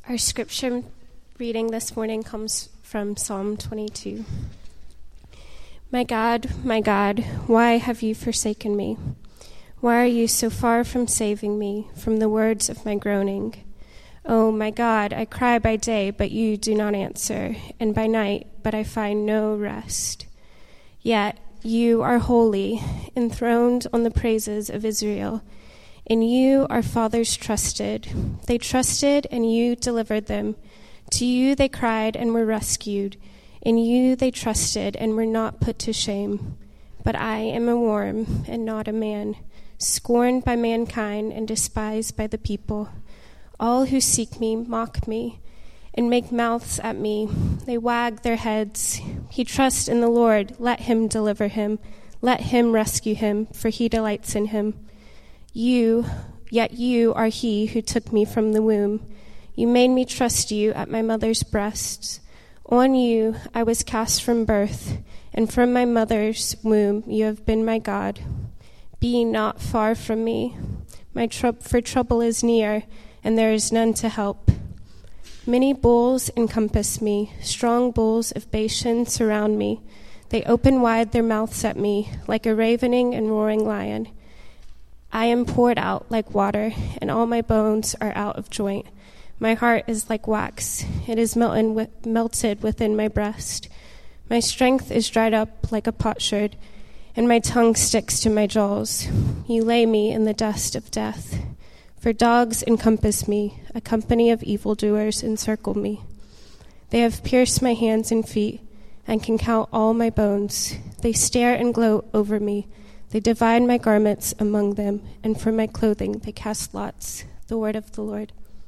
Our scripture reading this morning comes from Psalm 22. My God, why have you forsaken me? Why are you so far from saving me from the words of my groaning? Oh, my God, I cry by day, but you do not answer, and by night, but I find no rest. Yet you are holy, enthroned on the praises of Israel. In you our fathers trusted. They trusted, and you delivered them. To you they cried and were rescued. In you they trusted and were not put to shame. But I am a worm and not a man, scorned by mankind and despised by the people. All who seek me mock me and make mouths at me. They wag their heads. He trusts in the Lord. Let him deliver him. Let him rescue him, for he delights in him. Yet you are he who took me from the womb. You made me trust you at my mother's breasts. On you I was cast from birth, and from my mother's womb you have been my God. Be not far from me, for trouble is near, and there is none to help. Many bulls encompass me, strong bulls of Bashan surround me. They open wide their mouths at me, like a ravening and roaring lion. I am poured out like water, and all my bones are out of joint. My heart is like wax. It is melted within my breast. My strength is dried up like a potsherd, and my tongue sticks to my jaws. You lay me in the dust of death. For dogs encompass me, a company of evildoers encircle me. They have pierced my hands and feet, and can count all my bones. They stare and gloat over me. They divide my garments among them, and for my clothing they cast lots. The word of the Lord.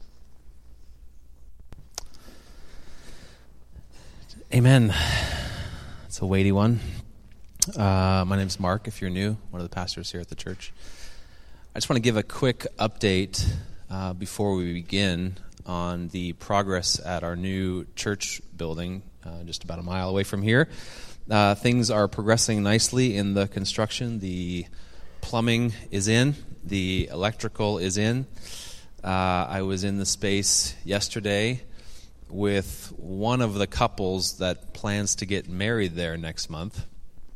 Amen. It's a weighty one. My name's Mark, if you're new, one of the pastors here at the church. I just want to give a quick update before we begin on the progress at our new church building, just about a mile away from here. Things are progressing nicely in the construction. The plumbing is in. The electrical is in. I was in the space yesterday with one of the couples that plans to get married there next month.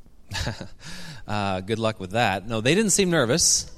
Good luck with that. No, they didn't seem nervous.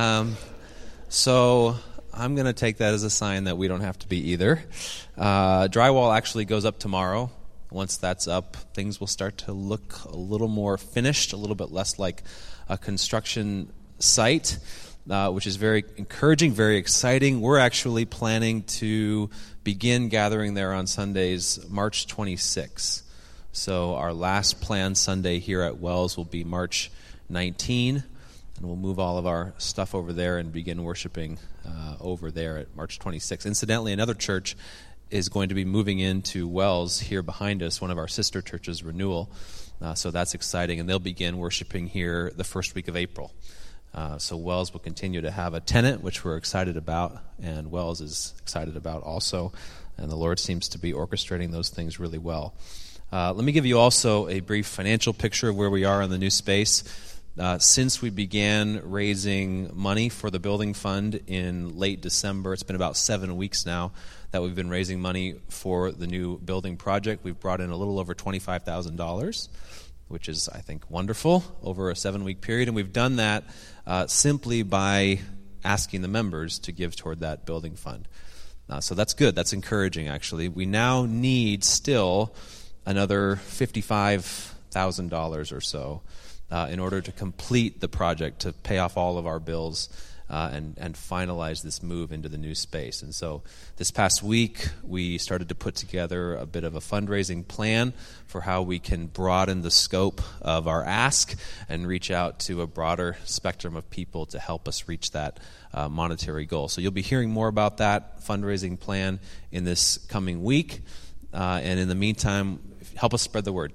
So I'm going to take that as a sign that we don't have to be either. Drywall actually goes up tomorrow. Once that's up, things will start to look a little more finished, a little bit less like a construction site, which is very encouraging, very exciting. We're actually planning to begin gathering there on Sundays, March 26. So our last planned Sunday here at Wells will be March 19, and we'll move all of our stuff over there and begin worshiping over there at March 26. Incidentally, another church is going to be moving into Wells here behind us, one of our sister churches, Renewal. So that's exciting, and they'll begin worshiping here the first week of April. So Wells will continue to have a tenant, which we're excited about, and Wells is excited about also, and the Lord seems to be orchestrating those things really well. Let me give you also a brief financial picture of where we are in the new space. Since we began raising money for the building fund in late December, it's been about 7 weeks now that we've been raising money for the new building project. We've brought in a little over $25,000, which is, I think, wonderful over a 7-week period. And we've done that simply by asking the members to give toward that building fund. So that's good. That's encouraging, actually. We now need still another $55,000 or so in order to complete the project, to pay off all of our bills and finalize this move into the new space. And so this past week, we started to put together a bit of a fundraising plan for how we can broaden the scope of our ask and reach out to a broader spectrum of people to help us reach that monetary goal. So you'll be hearing more about that fundraising plan in this coming week. And in the meantime, help us spread the word.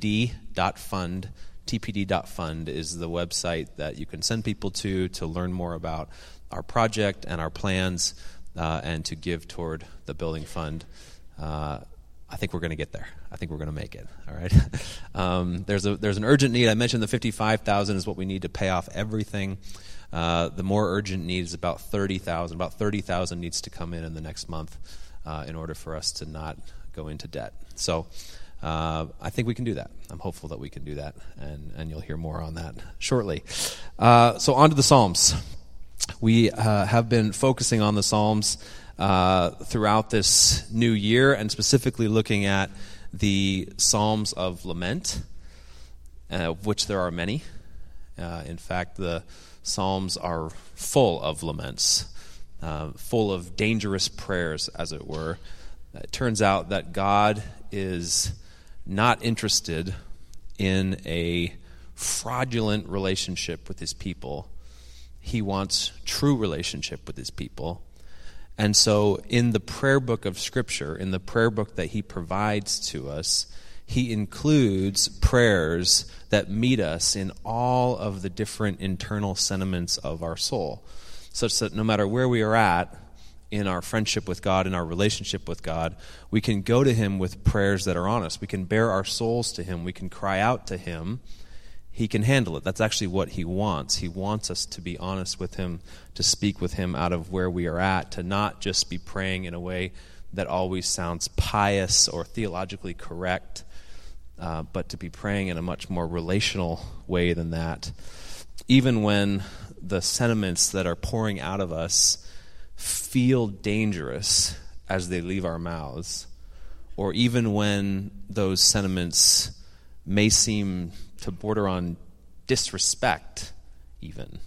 TPD.fund. TPD.fund is the website that you can send people to learn more about our project and our plans and to give toward the building fund. I think we're going to get there. I think we're going to make it. All right. There's an urgent need. I mentioned the $55,000 is what we need to pay off everything The more urgent need is about 30,000. About 30,000 needs to come in the next month in order for us to not go into debt. So I think we can do that. I'm hopeful that we can do that, and you'll hear more on that shortly. So on to the Psalms. We have been focusing on the Psalms throughout this new year, and specifically looking at the Psalms of Lament, of which there are many. In fact, the Psalms are full of laments, full of dangerous prayers, as it were. It turns out that God is not interested in a fraudulent relationship with his people. He wants true relationship with his people. And so in the prayer book of Scripture, in the prayer book that he provides to us, he includes prayers that meet us in all of the different internal sentiments of our soul, such that no matter where we are at in our friendship with God, in our relationship with God, we can go to him with prayers that are honest. We can bare our souls to him. We can cry out to him. He can handle it. That's actually what he wants. He wants us to be honest with him, to speak with him out of where we are at, to not just be praying in a way that always sounds pious or theologically correct, but to be praying in a much more relational way than that. Even when the sentiments that are pouring out of us feel dangerous as they leave our mouths, or even when those sentiments may seem to border on disrespect, even.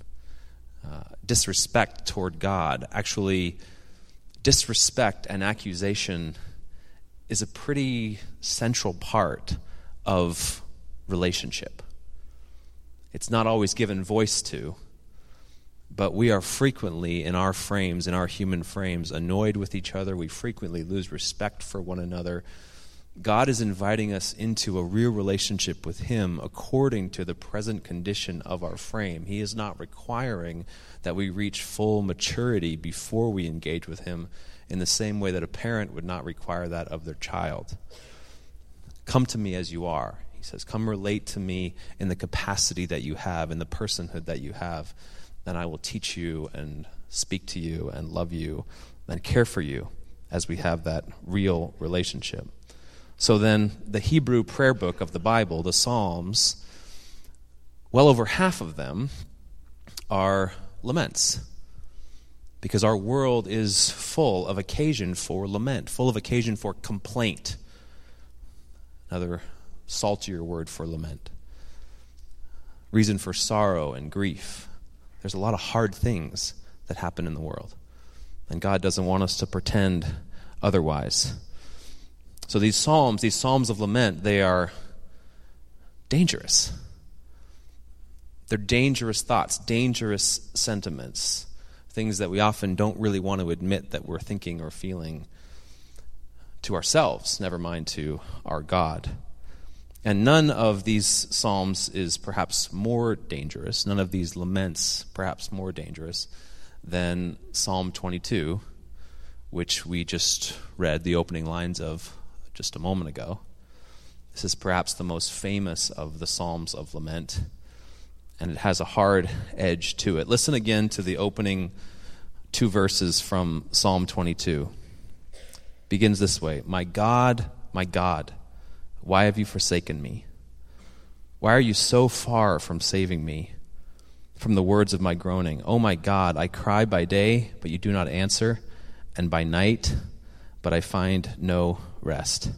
Disrespect toward God. Actually, disrespect and accusation is a pretty central part of relationship. It's not always given voice to, but we are frequently in our frames, in our human frames, annoyed with each other. We frequently lose respect for one another. God is inviting us into a real relationship with him according to the present condition of our frame. He is not requiring that we reach full maturity before we engage with him, in the same way that a parent would not require that of their child. Come to me as you are, he says. Come relate to me in the capacity that you have, in the personhood that you have. Then I will teach you and speak to you and love you and care for you as we have that real relationship. So then the Hebrew prayer book of the Bible, the Psalms, well over half of them are laments, because our world is full of occasion for lament, full of occasion for complaint. Another saltier word for lament. Reason for sorrow and grief. There's a lot of hard things that happen in the world, and God doesn't want us to pretend otherwise. So these psalms of lament, they are dangerous. They're dangerous thoughts, dangerous sentiments, things that we often don't really want to admit that we're thinking or feeling to ourselves, never mind to our God. And none of these psalms is perhaps more dangerous, none of these laments perhaps more dangerous than Psalm 22, which we just read the opening lines of just a moment ago. This is perhaps the most famous of the Psalms of Lament, and it has a hard edge to it. Listen again to the opening two verses from Psalm 22. It begins this way: my God, why have you forsaken me? Why are you so far from saving me from the words of my groaning? Oh my God, I cry by day, but you do not answer, and by night, but I find no rest.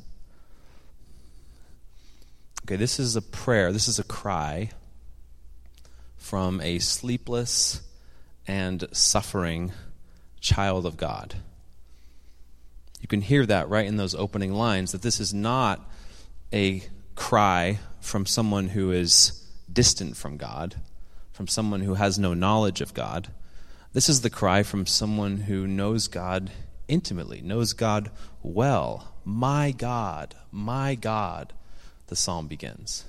Okay, this is a prayer, this is a cry from a sleepless and suffering child of God. You can hear that right in those opening lines, that this is not a cry from someone who is distant from God, from someone who has no knowledge of God. This is the cry from someone who knows God intimately, knows God well. My God, the psalm begins.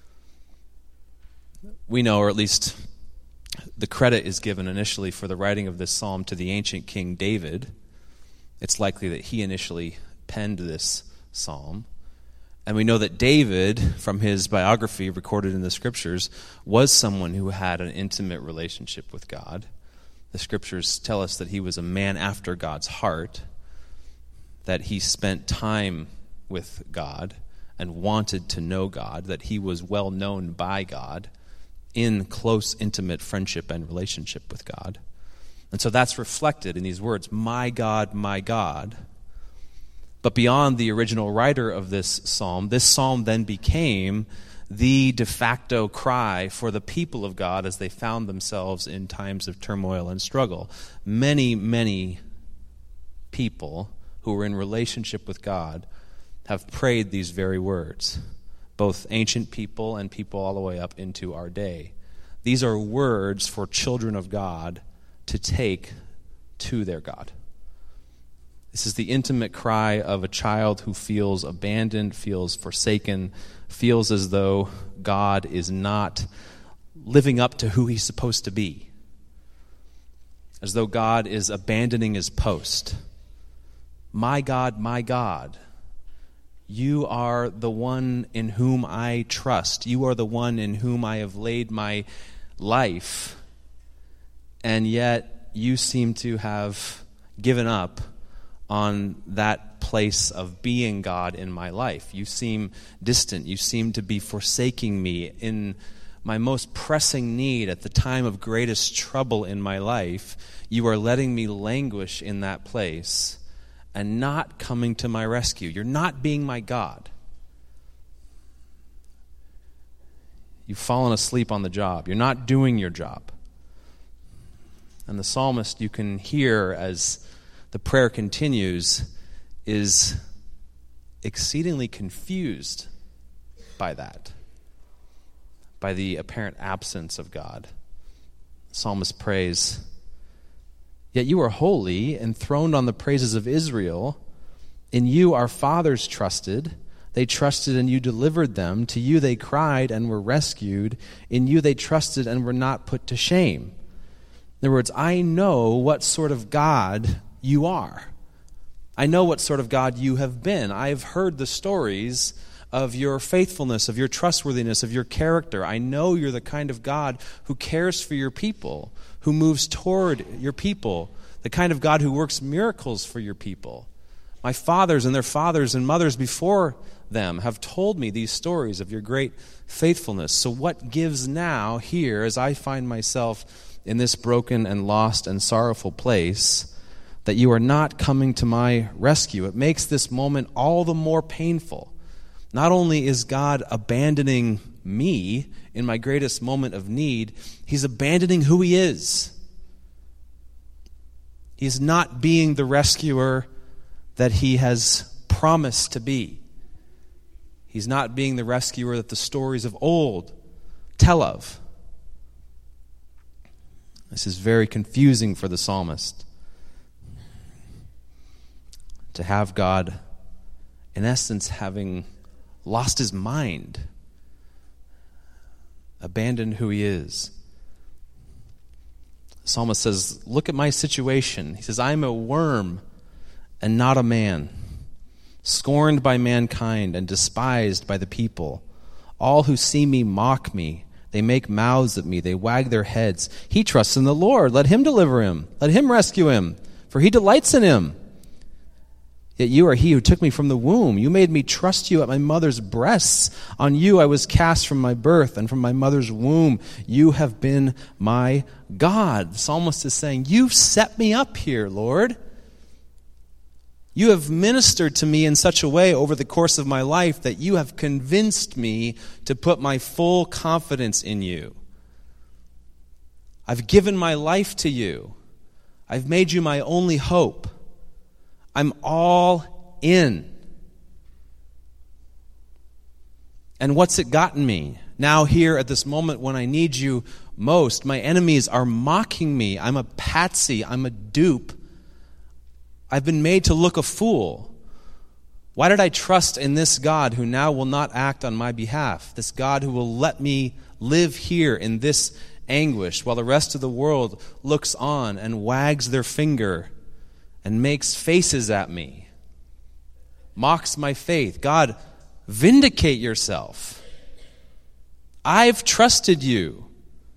We know, or at least the credit is given initially for the writing of this psalm to the ancient King David. It's likely that he initially penned this psalm. And we know that David, from his biography recorded in the Scriptures, was someone who had an intimate relationship with God. The Scriptures tell us that he was a man after God's heart, that he spent time with God and wanted to know God, that he was well known by God in close, intimate friendship and relationship with God. And so that's reflected in these words, my God, my God. But beyond the original writer of this psalm then became the de facto cry for the people of God as they found themselves in times of turmoil and struggle. Many, many people who were in relationship with God have prayed these very words, both ancient people and people all the way up into our day. These are words for children of God to take to their God. This is the intimate cry of a child who feels abandoned, feels forsaken, feels as though God is not living up to who he's supposed to be, as though God is abandoning his post. My God, you are the one in whom I trust. You are the one in whom I have laid my life, and yet you seem to have given up on that place of being God in my life. You seem distant. You seem to be forsaking me in my most pressing need at the time of greatest trouble in my life. You are letting me languish in that place and not coming to my rescue. You're not being my God. You've fallen asleep on the job. You're not doing your job. And the psalmist, you can hear as the prayer continues, is exceedingly confused by that, by the apparent absence of God. The psalmist prays, "Yet you are holy, enthroned on the praises of Israel. In you our fathers trusted. They trusted and you delivered them. To you they cried and were rescued. In you they trusted and were not put to shame." In other words, I know what sort of God you are. I know what sort of God you have been. I've heard the stories of your faithfulness, of your trustworthiness, of your character. I know you're the kind of God who cares for your people, who moves toward your people, the kind of God who works miracles for your people. My fathers and their fathers and mothers before them have told me these stories of your great faithfulness. So what gives now here as I find myself in this broken and lost and sorrowful place that you are not coming to my rescue? It makes this moment all the more painful. Not only is God abandoning me in my greatest moment of need, he's abandoning who he is. He's not being the rescuer that he has promised to be. He's not being the rescuer that the stories of old tell of. This is very confusing for the psalmist. To have God, in essence, having lost his mind, abandoned who he is. The psalmist says, look at my situation. He says, I'm a worm and not a man, scorned by mankind and despised by the people. All who see me mock me. They make mouths at me. They wag their heads. He trusts in the Lord. Let him deliver him. Let him rescue him, for he delights in him. Yet you are he who took me from the womb. You made me trust you at my mother's breasts. On you I was cast from my birth, and from my mother's womb you have been my God. The psalmist is saying, you've set me up here, Lord. You have ministered to me in such a way over the course of my life that you have convinced me to put my full confidence in you. I've given my life to you. I've made you my only hope. I'm all in. And what's it gotten me? Now here at this moment when I need you most, my enemies are mocking me. I'm a patsy. I'm a dupe. I've been made to look a fool. Why did I trust in this God who now will not act on my behalf? This God who will let me live here in this anguish while the rest of the world looks on and wags their finger and makes faces at me, mocks my faith. God, Vindicate yourself. I've trusted you.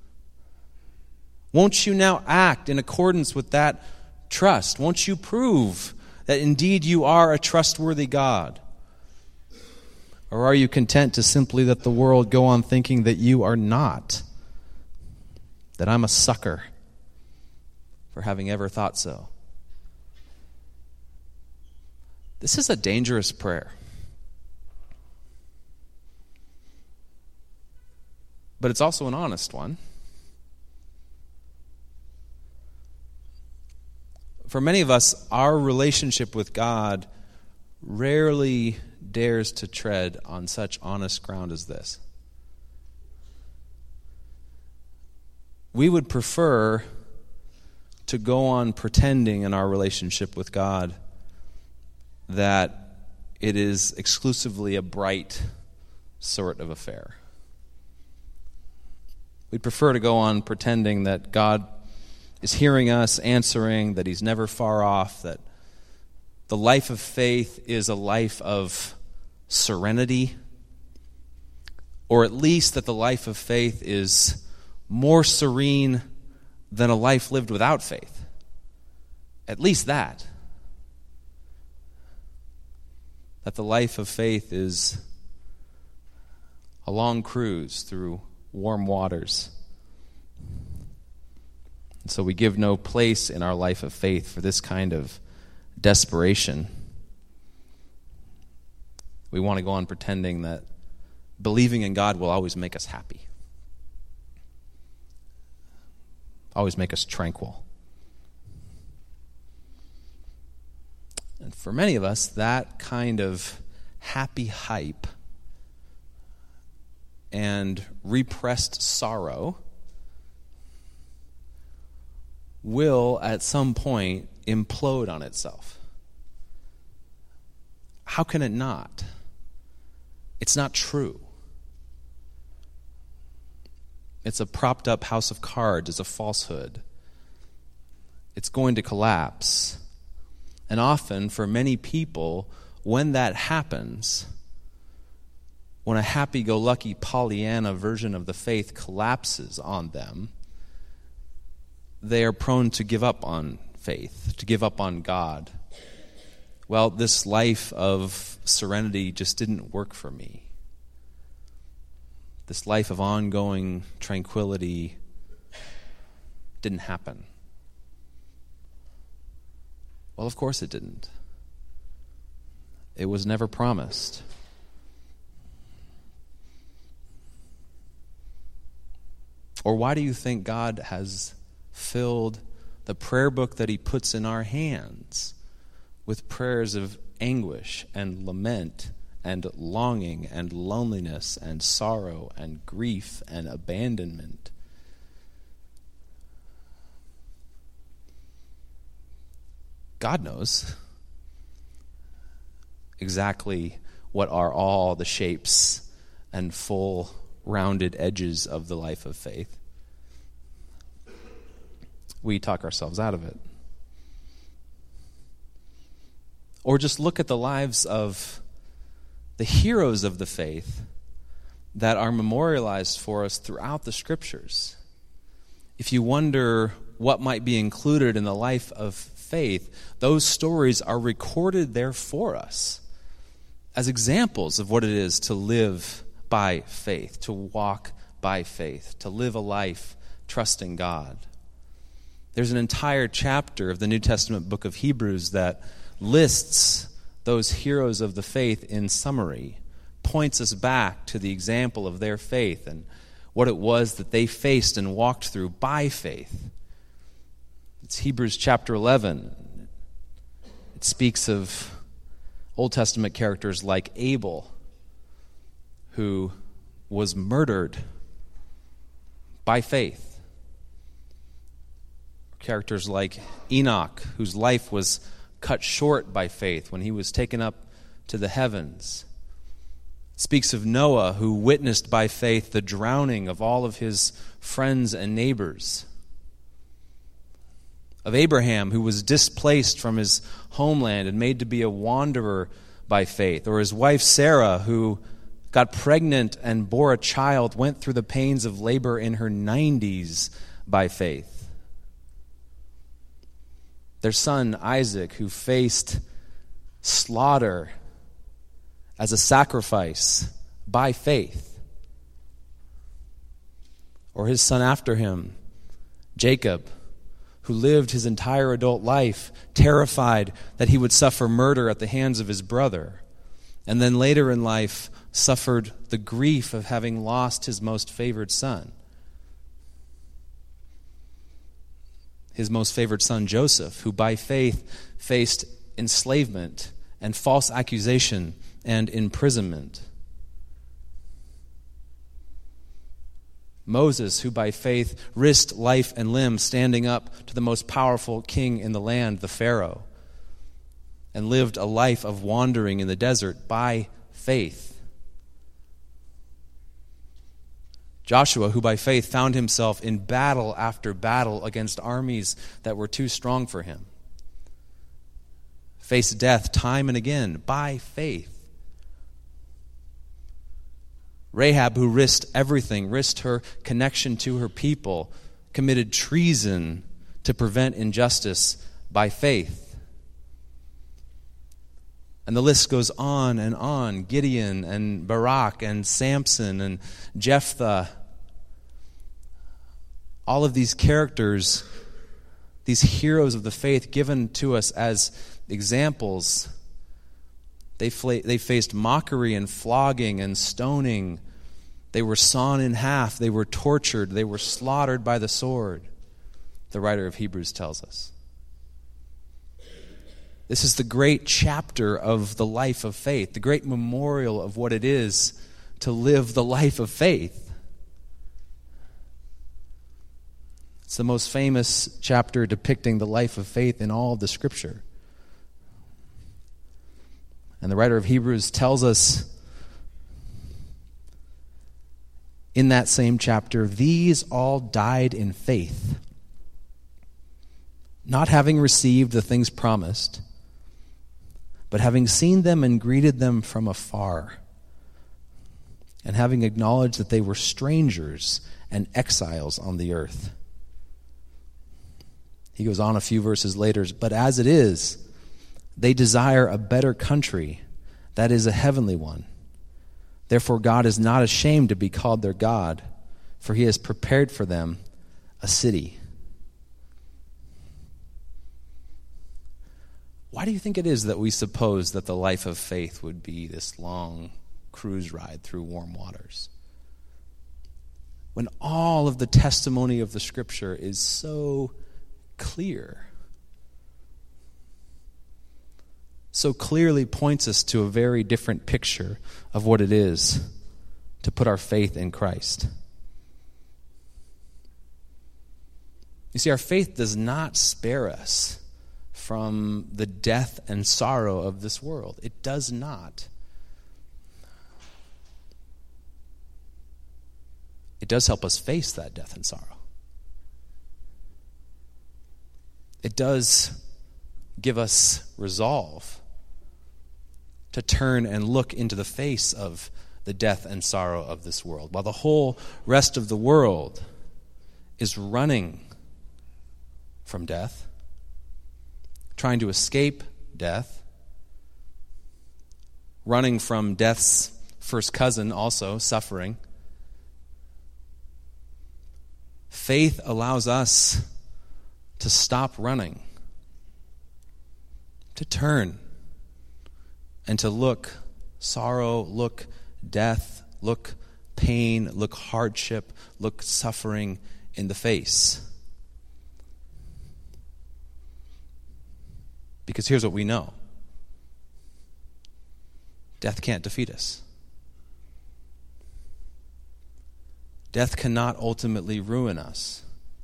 Won't you now act in accordance with that trust? Won't you prove that indeed you are a trustworthy God? Or are you content to simply let the world go on thinking that you are not? That I'm a sucker for having ever thought so? This is a dangerous prayer. But it's also an honest one. For many of us, our relationship with God rarely dares to tread on such honest ground as this. We would prefer to go on pretending in our relationship with God that it is exclusively a bright sort of affair. We'd prefer to go on pretending that God is hearing us, answering, that He's never far off, that the life of faith is a life of serenity, or at least that the life of faith is more serene than a life lived without faith. At least that. That the life of faith is a long cruise through warm waters. And so we give no place in our life of faith for this kind of desperation. We want to go on pretending that believing in God will always make us happy, always make us tranquil. And for many of us, that kind of happy hype and repressed sorrow will at some point implode on itself. How can it not? It's not true. It's a propped up house of cards. It's a falsehood. It's going to collapse. And often, for many people, when that happens, when a happy-go-lucky Pollyanna version of the faith collapses on them, they are prone to give up on faith, to give up on God. Well, this life of serenity just didn't work for me. This life of ongoing tranquility didn't happen. Well, of course it didn't. It was never promised. Or why do you think God has filled the prayer book that He puts in our hands with prayers of anguish and lament and longing and loneliness and sorrow and grief and abandonment? God knows exactly what are all the shapes and full rounded edges of the life of faith. We talk ourselves out of it. Or just look at the lives of the heroes of the faith that are memorialized for us throughout the Scriptures. If you wonder what might be included in the life of faith, those stories are recorded there for us as examples of what it is to live by faith, to walk by faith, to live a life trusting God. There's an entire chapter of the New Testament book of Hebrews that lists those heroes of the faith in summary, points us back to the example of their faith and what it was that they faced and walked through by faith. It's Hebrews chapter 11. It speaks of Old Testament characters like Abel, who was murdered by faith. Characters like Enoch, whose life was cut short by faith when he was taken up to the heavens. It speaks of Noah, who witnessed by faith the drowning of all of his friends and neighbors. Of Abraham, who was displaced from his homeland and made to be a wanderer by faith. Or his wife Sarah, who got pregnant and bore a child, went through the pains of labor in her 90s by faith. Their son Isaac, who faced slaughter as a sacrifice by faith. Or his son after him, Jacob, who lived his entire adult life terrified that he would suffer murder at the hands of his brother, and then later in life suffered the grief of having lost his most favored son. His most favored son, Joseph, who by faith faced enslavement and false accusation and imprisonment. Moses, who by faith risked life and limb standing up to the most powerful king in the land, the Pharaoh, and lived a life of wandering in the desert by faith. Joshua, who by faith found himself in battle after battle against armies that were too strong for him, faced death time and again by faith. Rahab, who risked everything, risked her connection to her people, committed treason to prevent injustice by faith. And the list goes on and on. Gideon and Barak and Samson and Jephthah. All of these characters, these heroes of the faith given to us as examples, they faced mockery and flogging and stoning. They were sawn in half. They were tortured. They were slaughtered by the sword, the writer of Hebrews tells us. This is the great chapter of the life of faith, the great memorial of what it is to live the life of faith. It's the most famous chapter depicting the life of faith in all of the Scripture. And the writer of Hebrews tells us in that same chapter, these all died in faith, not having received the things promised, but having seen them and greeted them from afar, and having acknowledged that they were strangers and exiles on the earth. He goes on a few verses later, but as it is, they desire a better country, that is a heavenly one. Therefore God is not ashamed to be called their God, for he has prepared for them a city. Why do you think it is that we suppose that the life of faith would be this long cruise ride through warm waters, when all of the testimony of the Scripture is so clear? So clearly points us to a very different picture of what it is to put our faith in Christ. You see, our faith does not spare us from the death and sorrow of this world. It does not. It does help us face that death and sorrow. It does give us resolve to turn and look into the face of the death and sorrow of this world, while the whole rest of the world is running from death, trying to escape death, running from death's first cousin also, suffering. Faith allows us to stop running, to turn, and to look sorrow, look death, look pain, look hardship, look suffering in the face. Because here's what we know. Death can't defeat us. Death cannot ultimately ruin us.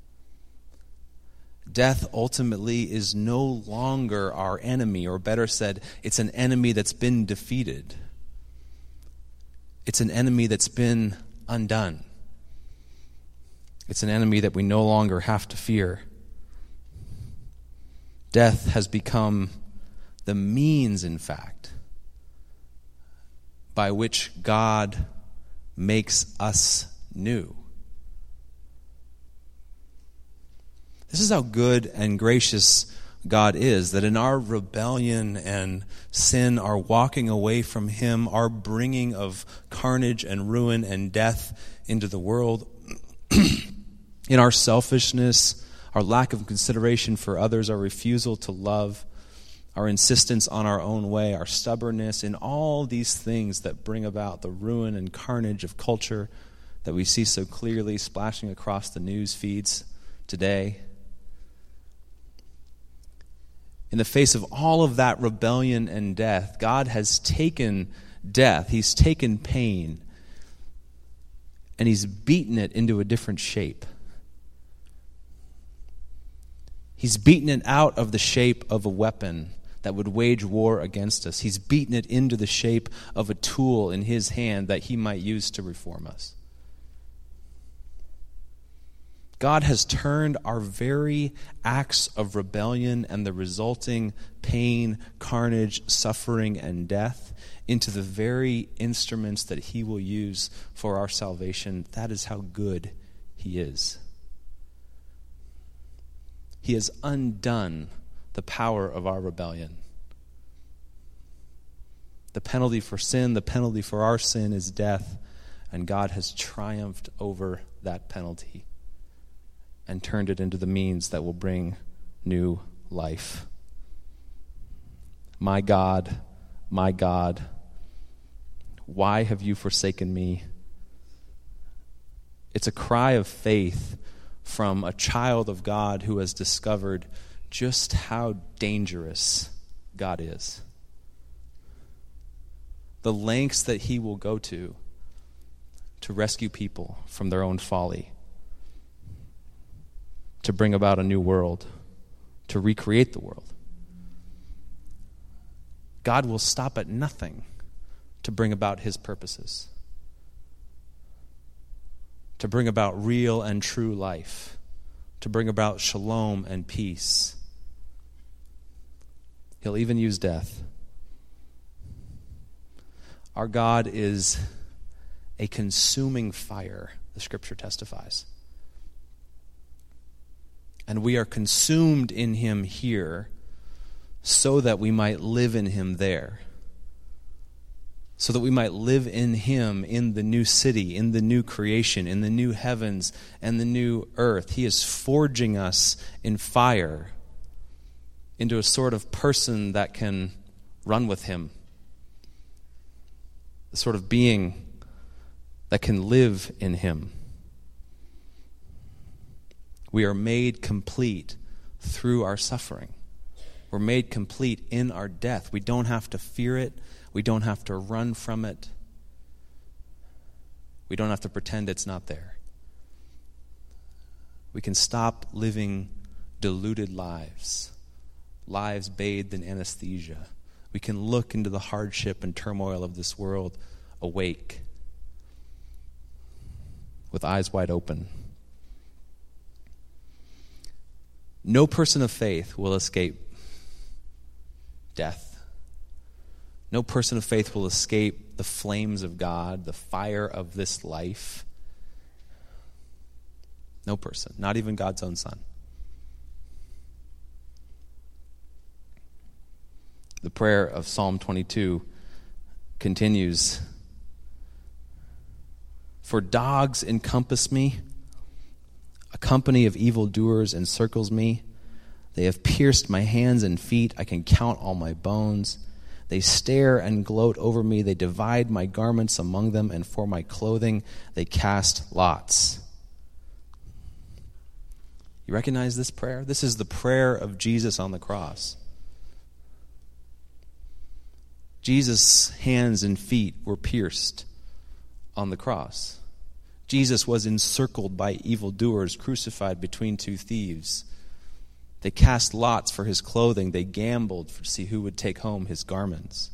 Death ultimately is no longer our enemy, or better said, it's an enemy that's been defeated. It's an enemy that's been undone. It's an enemy that we no longer have to fear. Death has become the means, in fact, by which God makes us new. This is how good and gracious God is, that in our rebellion and sin, our walking away from Him, our bringing of carnage and ruin and death into the world, in our selfishness, our lack of consideration for others, our refusal to love, our insistence on our own way, our stubbornness, in all these things that bring about the ruin and carnage of culture that we see so clearly splashing across the news feeds today. In the face of all of that rebellion and death, God has taken death, He's taken pain, and He's beaten it into a different shape. He's beaten it out of the shape of a weapon that would wage war against us. He's beaten it into the shape of a tool in His hand that He might use to reform us. God has turned our very acts of rebellion and the resulting pain, carnage, suffering, and death into the very instruments that He will use for our salvation. That is how good He is. He has undone the power of our rebellion. The penalty for sin, the penalty for our sin is death, and God has triumphed over that penalty and turned it into the means that will bring new life. My God, why have you forsaken me? It's a cry of faith from a child of God who has discovered just how dangerous God is. The lengths that He will go to rescue people from their own folly, to bring about a new world, to recreate the world. God will stop at nothing to bring about His purposes, to bring about real and true life, to bring about shalom and peace. He'll even use death. Our God is a consuming fire, the Scripture testifies. And we are consumed in Him here so that we might live in Him there. So that we might live in Him in the new city, in the new creation, in the new heavens and the new earth. He is forging us in fire into a sort of person that can run with Him. The sort of being that can live in Him. We are made complete through our suffering. We're made complete in our death. We don't have to fear it. We don't have to run from it. We don't have to pretend it's not there. We can stop living deluded lives, lives bathed in anesthesia. We can look into the hardship and turmoil of this world awake, with eyes wide open. No person of faith will escape death. No person of faith will escape the flames of God, the fire of this life. No person, not even God's own Son. The prayer of Psalm 22 continues. For dogs encompass me, a company of evildoers encircles me. They have pierced my hands and feet. I can count all my bones. They stare and gloat over me. They divide my garments among them, and for my clothing they cast lots. You recognize this prayer? This is the prayer of Jesus on the cross. Jesus' hands and feet were pierced on the cross. Jesus was encircled by evildoers, crucified between two thieves. They cast lots for his clothing. They gambled to see who would take home his garments.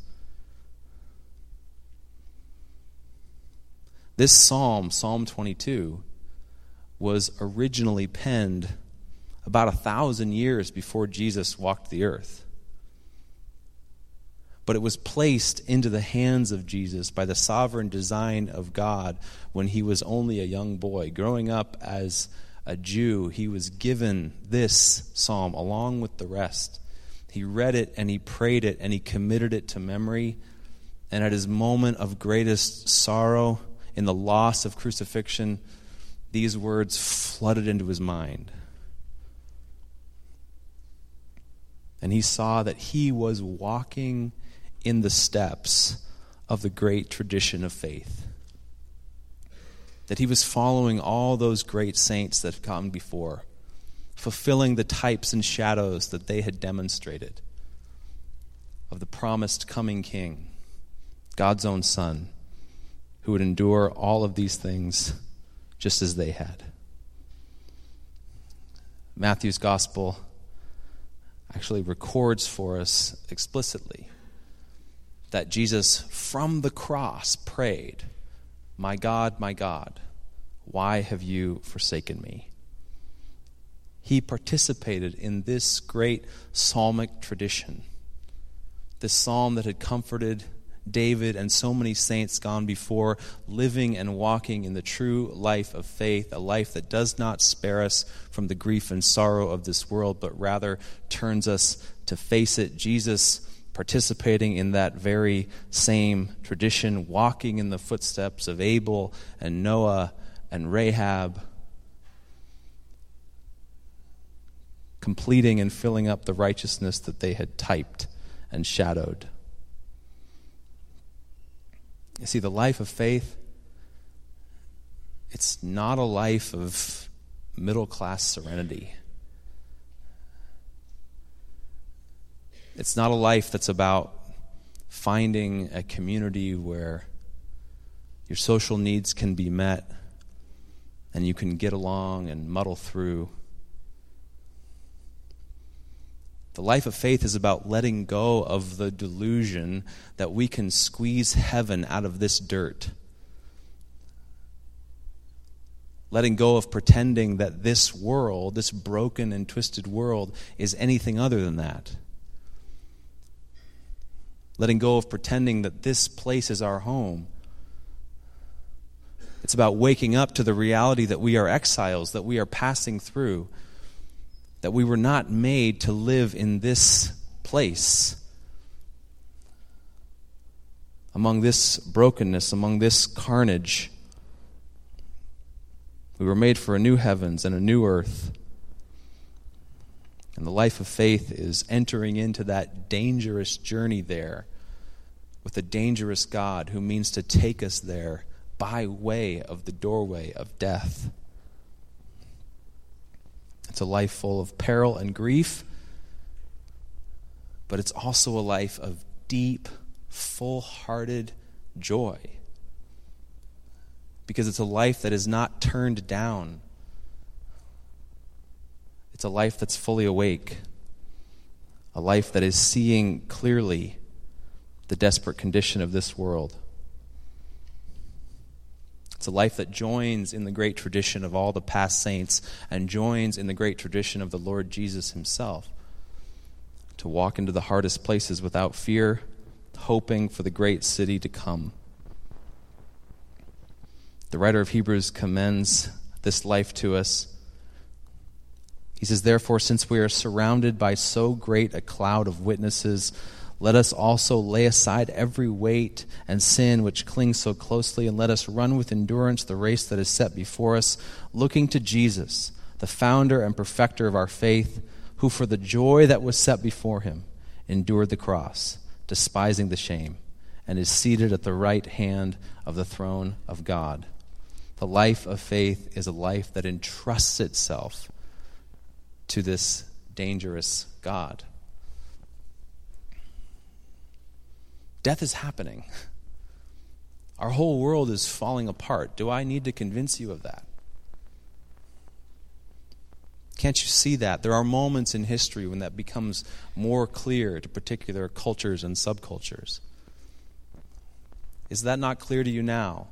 This psalm, Psalm 22, was originally penned about 1,000 years before Jesus walked the earth. but it was placed into the hands of Jesus by the sovereign design of God when he was only a young boy. Growing up as a Jew, he was given this psalm along with the rest. He read it and he prayed it and he committed it to memory. And at his moment of greatest sorrow in the loss of crucifixion, these words flooded into his mind. And he saw that he was walking in the steps of the great tradition of faith. That he was following all those great saints that had come before, fulfilling the types and shadows that they had demonstrated of the promised coming King, God's own Son, who would endure all of these things just as they had. Matthew's gospel actually records for us explicitly that Jesus from the cross prayed, my God, why have you forsaken me?" He participated in this great psalmic tradition, this psalm that had comforted David and so many saints gone before, living and walking in the true life of faith, a life that does not spare us from the grief and sorrow of this world, but rather turns us to face it. Jesus participating in that very same tradition, walking in the footsteps of Abel and Noah and Rahab, completing and filling up the righteousness that they had typed and shadowed. You see, the life of faith, it's not a life of middle-class serenity. It's not a life that's about finding a community where your social needs can be met and you can get along and muddle through. The life of faith is about letting go of the delusion that we can squeeze heaven out of this dirt. Letting go of pretending that this world, this broken and twisted world, is anything other than that. Letting go of pretending that this place is our home. It's about waking up to the reality that we are exiles, that we are passing through, that we were not made to live in this place, among this brokenness, among this carnage. We were made for a new heavens and a new earth. And the life of faith is entering into that dangerous journey there with a dangerous God who means to take us there by way of the doorway of death. It's a life full of peril and grief, but it's also a life of deep, full-hearted joy. Because it's a life that is not turned down. It's a life that's fully awake. A life that is seeing clearly the desperate condition of this world. It's a life that joins in the great tradition of all the past saints and joins in the great tradition of the Lord Jesus himself. To walk into the hardest places without fear, hoping for the great city to come. The writer of Hebrews commends this life to us. He says, "Therefore, since we are surrounded by so great a cloud of witnesses, let us also lay aside every weight and sin which clings so closely, and let us run with endurance the race that is set before us, looking to Jesus, the founder and perfecter of our faith, who for the joy that was set before him endured the cross, despising the shame, and is seated at the right hand of the throne of God." The life of faith is a life that entrusts itself to this dangerous God. Death is happening. Our whole world is falling apart. Do I need to convince you of that? Can't you see that? There are moments in history when that becomes more clear to particular cultures and subcultures. Is that not clear to you now?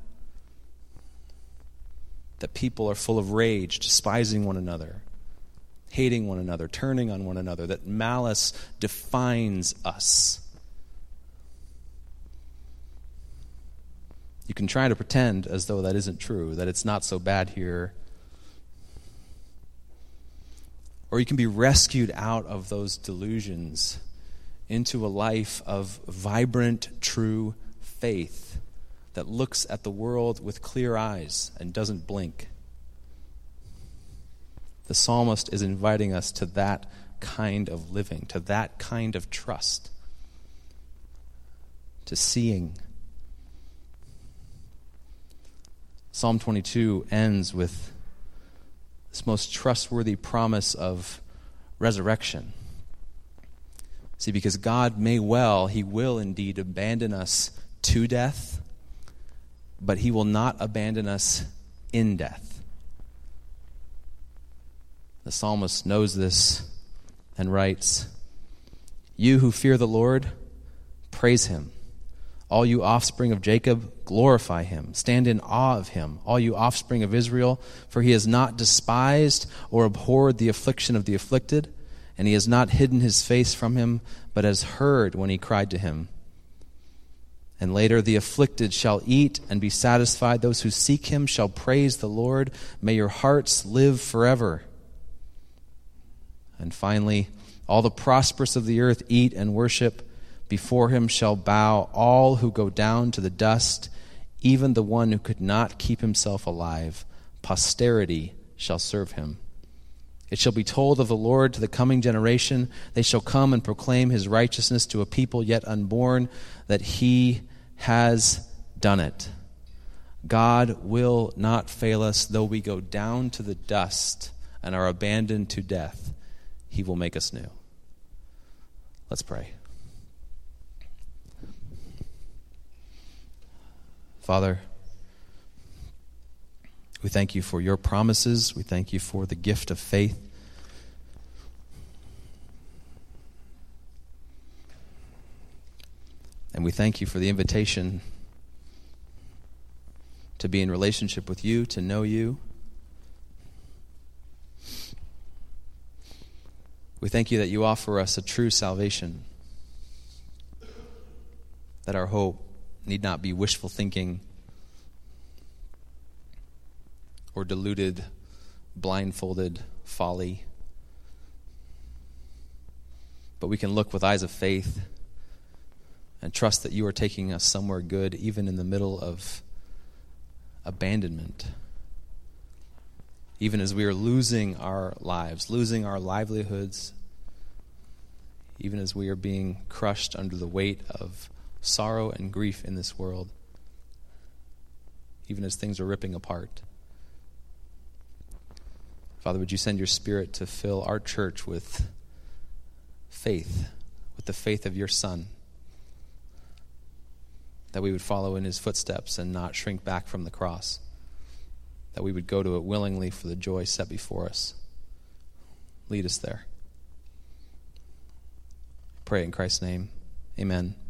That people are full of rage, despising one another, hating one another, turning on one another, that malice defines us. You can try to pretend as though that isn't true, that it's not so bad here. Or you can be rescued out of those delusions into a life of vibrant, true faith that looks at the world with clear eyes and doesn't blink. The psalmist is inviting us to that kind of living, to that kind of trust, to seeing. Psalm 22 ends with this most trustworthy promise of resurrection. See, because God may well, he will indeed abandon us to death, but he will not abandon us in death. The psalmist knows this and writes, "You who fear the Lord, praise him. All you offspring of Jacob, glorify him. Stand in awe of him, all you offspring of Israel, for he has not despised or abhorred the affliction of the afflicted, and he has not hidden his face from him, but has heard when he cried to him." And later, "The afflicted shall eat and be satisfied. Those who seek him shall praise the Lord. May your hearts live forever." And finally, "All the prosperous of the earth eat and worship. Before him shall bow all who go down to the dust, even the one who could not keep himself alive. Posterity shall serve him. It shall be told of the Lord to the coming generation. They shall come and proclaim his righteousness to a people yet unborn, that he has done it." God will not fail us, though we go down to the dust and are abandoned to death. He will make us new. Let's pray. Father, we thank you for your promises. We thank you for the gift of faith. And we thank you for the invitation to be in relationship with you, to know you. We thank you that you offer us a true salvation, that our hope need not be wishful thinking or deluded, blindfolded folly. But we can look with eyes of faith and trust that you are taking us somewhere good, even in the middle of abandonment. Even as we are losing our lives, losing our livelihoods, even as we are being crushed under the weight of sorrow and grief in this world, even as things are ripping apart. Father, would you send your Spirit to fill our church with faith, with the faith of your Son, that we would follow in his footsteps and not shrink back from the cross, that we would go to it willingly for the joy set before us. Lead us there. I pray in Christ's name. Amen.